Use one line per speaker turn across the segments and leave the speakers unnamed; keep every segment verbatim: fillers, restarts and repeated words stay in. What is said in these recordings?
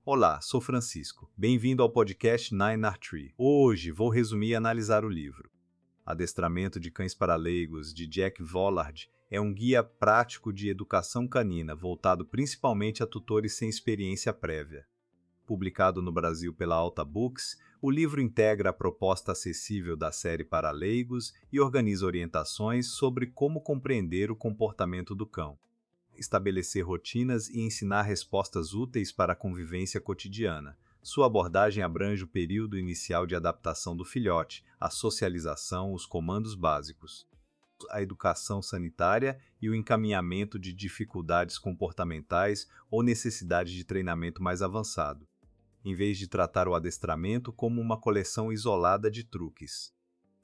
Olá, sou Francisco. Bem-vindo ao podcast Nine R Tree. Hoje vou resumir e analisar o livro. Adestramento de Cães para Leigos, de Jack Vollard, é um guia prático de educação canina voltado principalmente a tutores sem experiência prévia. Publicado no Brasil pela Alta Books, o livro integra a proposta acessível da série para leigos e organiza orientações sobre como compreender o comportamento do cão, estabelecer rotinas e ensinar respostas úteis para a convivência cotidiana. Sua abordagem abrange o período inicial de adaptação do filhote, a socialização, os comandos básicos, a educação sanitária e o encaminhamento de dificuldades comportamentais ou necessidade de treinamento mais avançado, em vez de tratar o adestramento como uma coleção isolada de truques.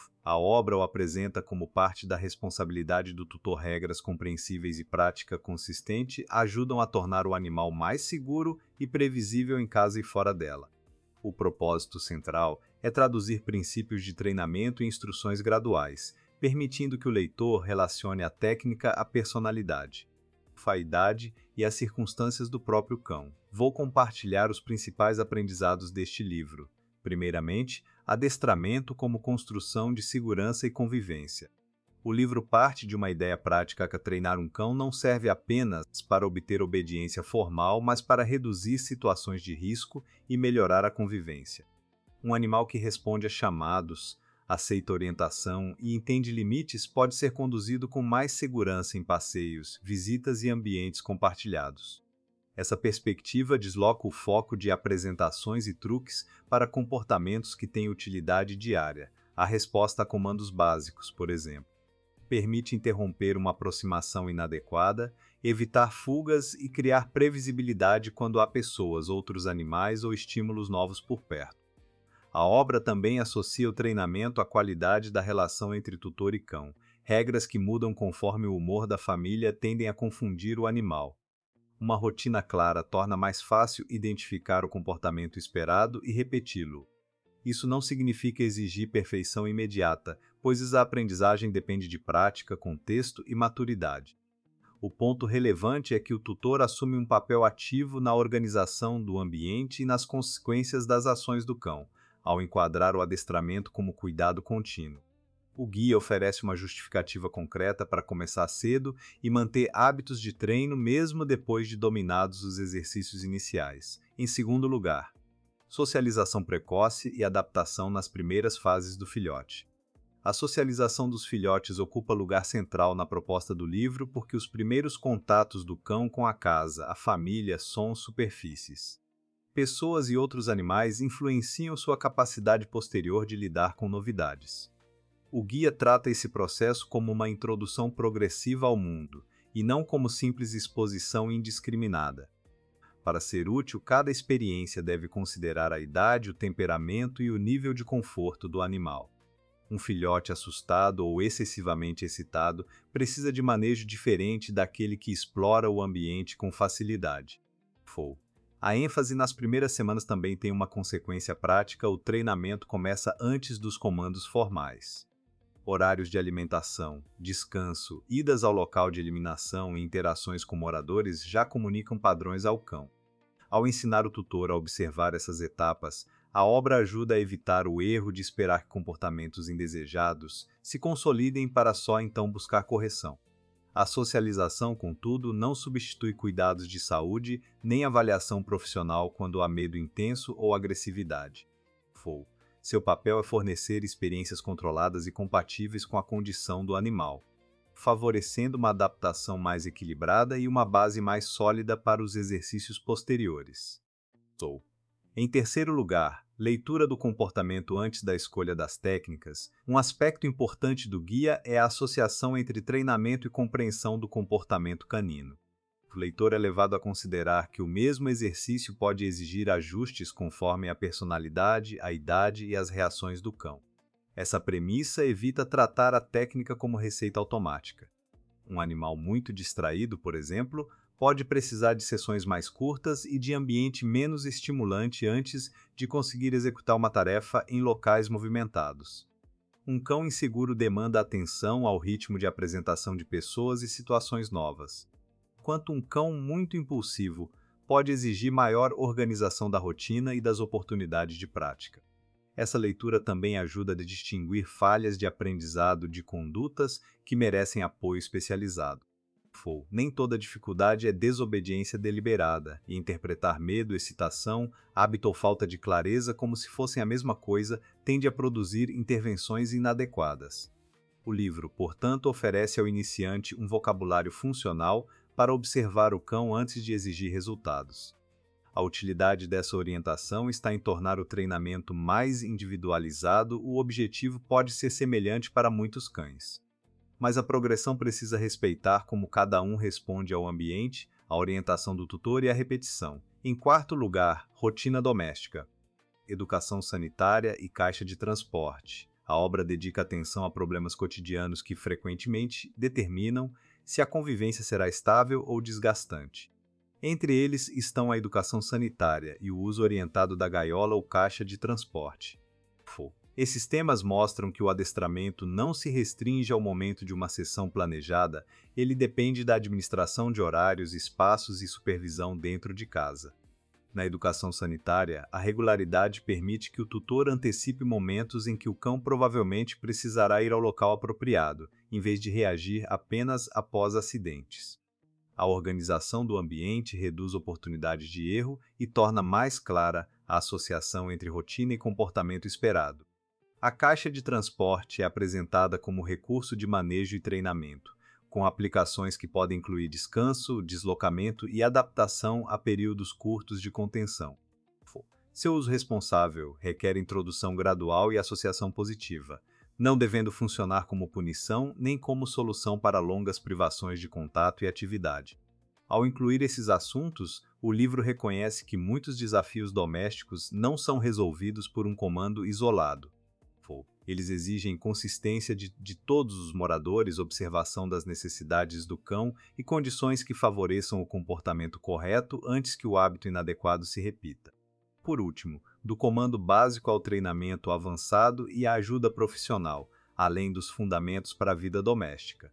A obra o apresenta como parte da responsabilidade do tutor. Regras compreensíveis e prática consistente ajudam a tornar o animal mais seguro e previsível em casa e fora dela. O propósito central é traduzir princípios de treinamento e instruções graduais, permitindo que o leitor relacione a técnica à personalidade, à idade e às circunstâncias do próprio cão. Vou compartilhar os principais aprendizados deste livro. Primeiramente, adestramento como construção de segurança e convivência. O livro parte de uma ideia prática que treinar um cão não serve apenas para obter obediência formal, mas para reduzir situações de risco e melhorar a convivência. Um animal que responde a chamados, aceita orientação e entende limites pode ser conduzido com mais segurança em passeios, visitas e ambientes compartilhados. Essa perspectiva desloca o foco de apresentações e truques para comportamentos que têm utilidade diária. A resposta a comandos básicos, por exemplo, permite interromper uma aproximação inadequada, evitar fugas e criar previsibilidade quando há pessoas, outros animais ou estímulos novos por perto. A obra também associa o treinamento à qualidade da relação entre tutor e cão. Regras que mudam conforme o humor da família tendem a confundir o animal. Uma rotina clara torna mais fácil identificar o comportamento esperado e repeti-lo. Isso não significa exigir perfeição imediata, pois a aprendizagem depende de prática, contexto e maturidade. O ponto relevante é que o tutor assume um papel ativo na organização do ambiente e nas consequências das ações do cão, ao enquadrar o adestramento como cuidado contínuo. O guia oferece uma justificativa concreta para começar cedo e manter hábitos de treino mesmo depois de dominados os exercícios iniciais. Em segundo lugar, socialização precoce e adaptação nas primeiras fases do filhote. A socialização dos filhotes ocupa lugar central na proposta do livro porque os primeiros contatos do cão com a casa, a família, sons, superfícies, pessoas e outros animais influenciam sua capacidade posterior de lidar com novidades. O guia trata esse processo como uma introdução progressiva ao mundo, e não como simples exposição indiscriminada. Para ser útil, cada experiência deve considerar a idade, o temperamento e o nível de conforto do animal. Um filhote assustado ou excessivamente excitado precisa de manejo diferente daquele que explora o ambiente com facilidade. A ênfase nas primeiras semanas também tem uma consequência prática: o treinamento começa antes dos comandos formais. Horários de alimentação, descanso, idas ao local de eliminação e interações com moradores já comunicam padrões ao cão. Ao ensinar o tutor a observar essas etapas, a obra ajuda a evitar o erro de esperar que comportamentos indesejados se consolidem para só então buscar correção. A socialização, contudo, não substitui cuidados de saúde nem avaliação profissional quando há medo intenso ou agressividade. Seu papel é fornecer experiências controladas e compatíveis com a condição do animal, favorecendo uma adaptação mais equilibrada e uma base mais sólida para os exercícios posteriores. Em terceiro lugar, leitura do comportamento antes da escolha das técnicas. Um aspecto importante do guia é a associação entre treinamento e compreensão do comportamento canino. O leitor é levado a considerar que o mesmo exercício pode exigir ajustes conforme a personalidade, a idade e as reações do cão. Essa premissa evita tratar a técnica como receita automática. Um animal muito distraído, por exemplo, pode precisar de sessões mais curtas e de ambiente menos estimulante antes de conseguir executar uma tarefa em locais movimentados. Um cão inseguro demanda atenção ao ritmo de apresentação de pessoas e situações novas, enquanto um cão muito impulsivo pode exigir maior organização da rotina e das oportunidades de prática. Essa leitura também ajuda a distinguir falhas de aprendizado de condutas que merecem apoio especializado. Nem toda dificuldade é desobediência deliberada, e interpretar medo, excitação, hábito ou falta de clareza como se fossem a mesma coisa tende a produzir intervenções inadequadas. O livro, portanto, oferece ao iniciante um vocabulário funcional para observar o cão antes de exigir resultados. A utilidade dessa orientação está em tornar o treinamento mais individualizado. O objetivo pode ser semelhante para muitos cães, mas a progressão precisa respeitar como cada um responde ao ambiente, a orientação do tutor e a repetição. Em quarto lugar, rotina doméstica, educação sanitária e caixa de transporte. A obra dedica atenção a problemas cotidianos que frequentemente determinam se a convivência será estável ou desgastante. Entre eles estão a educação sanitária e o uso orientado da gaiola ou caixa de transporte. Esses temas mostram que o adestramento não se restringe ao momento de uma sessão planejada, ele depende da administração de horários, espaços e supervisão dentro de casa. Na educação sanitária, a regularidade permite que o tutor antecipe momentos em que o cão provavelmente precisará ir ao local apropriado, em vez de reagir apenas após acidentes. A organização do ambiente reduz oportunidades de erro e torna mais clara a associação entre rotina e comportamento esperado. A caixa de transporte é apresentada como recurso de manejo e treinamento, com aplicações que podem incluir descanso, deslocamento e adaptação a períodos curtos de contenção. Seu uso responsável requer introdução gradual e associação positiva, não devendo funcionar como punição nem como solução para longas privações de contato e atividade. Ao incluir esses assuntos, o livro reconhece que muitos desafios domésticos não são resolvidos por um comando isolado. Eles exigem consistência de, de todos os moradores, observação das necessidades do cão e condições que favoreçam o comportamento correto antes que o hábito inadequado se repita. Por último, do comando básico ao treinamento avançado e à ajuda profissional, além dos fundamentos para a vida doméstica.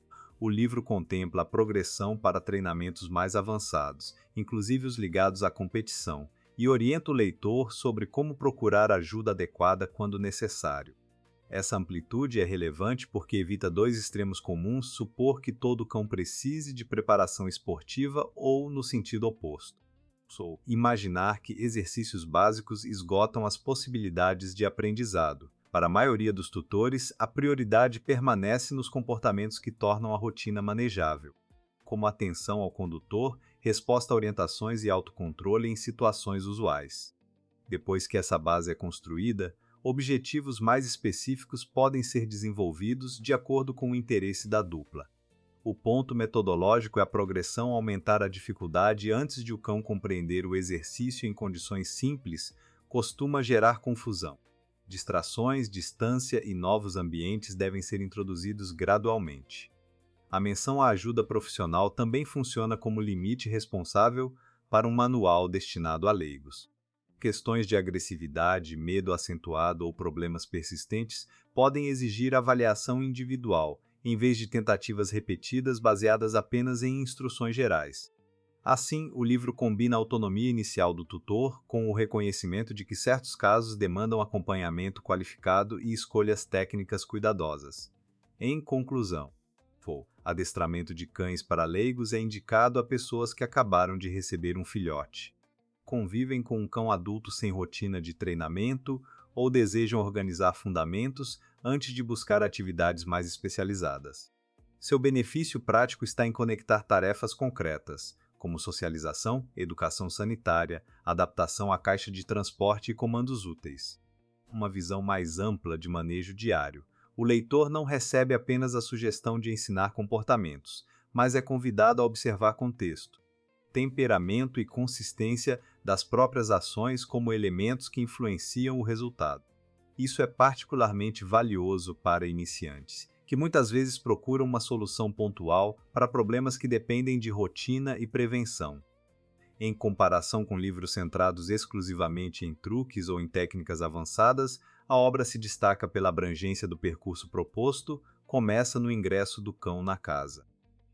O livro contempla a progressão para treinamentos mais avançados, inclusive os ligados à competição, e orienta o leitor sobre como procurar ajuda adequada quando necessário. Essa amplitude é relevante porque evita dois extremos comuns: supor que todo cão precise de preparação esportiva ou no sentido oposto. Ou imaginar que exercícios básicos esgotam as possibilidades de aprendizado. Para a maioria dos tutores, a prioridade permanece nos comportamentos que tornam a rotina manejável, como atenção ao condutor, resposta a orientações e autocontrole em situações usuais. Depois que essa base é construída, objetivos mais específicos podem ser desenvolvidos de acordo com o interesse da dupla. O ponto metodológico é a progressão aumentar a dificuldade antes de o cão compreender o exercício em condições simples costuma gerar confusão. Distrações, distância e novos ambientes devem ser introduzidos gradualmente. A menção à ajuda profissional também funciona como limite responsável para um manual destinado a leigos. Questões de agressividade, medo acentuado ou problemas persistentes podem exigir avaliação individual, em vez de tentativas repetidas baseadas apenas em instruções gerais. Assim, o livro combina a autonomia inicial do tutor com o reconhecimento de que certos casos demandam acompanhamento qualificado e escolhas técnicas cuidadosas. Em conclusão, o adestramento de cães para leigos é indicado a pessoas que acabaram de receber um filhote, convivem com um cão adulto sem rotina de treinamento ou desejam organizar fundamentos antes de buscar atividades mais especializadas. Seu benefício prático está em conectar tarefas concretas, como socialização, educação sanitária, adaptação à caixa de transporte e comandos úteis. Uma visão mais ampla de manejo diário. O leitor não recebe apenas a sugestão de ensinar comportamentos, mas é convidado a observar contexto, temperamento e consistência das próprias ações como elementos que influenciam o resultado. Isso é particularmente valioso para iniciantes, que muitas vezes procuram uma solução pontual para problemas que dependem de rotina e prevenção. Em comparação com livros centrados exclusivamente em truques ou em técnicas avançadas, a obra se destaca pela abrangência do percurso proposto, começa no ingresso do cão na casa.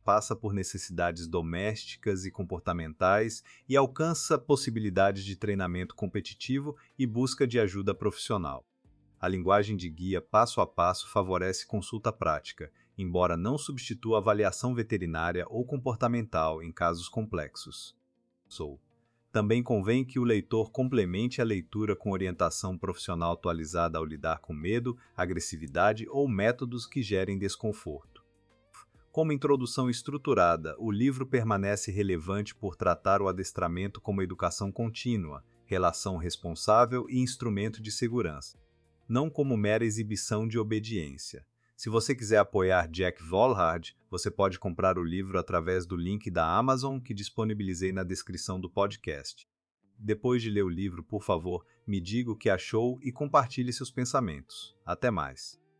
passa por necessidades domésticas e comportamentais e alcança possibilidades de treinamento competitivo e busca de ajuda profissional. A linguagem de guia passo a passo favorece consulta prática, embora não substitua avaliação veterinária ou comportamental em casos complexos. Sou. Também convém que o leitor complemente a leitura com orientação profissional atualizada ao lidar com medo, agressividade ou métodos que gerem desconforto. Como introdução estruturada, o livro permanece relevante por tratar o adestramento como educação contínua, relação responsável e instrumento de segurança, não como mera exibição de obediência. Se você quiser apoiar Jack Volhard, você pode comprar o livro através do link da Amazon que disponibilizei na descrição do podcast. Depois de ler o livro, por favor, me diga o que achou e compartilhe seus pensamentos. Até mais!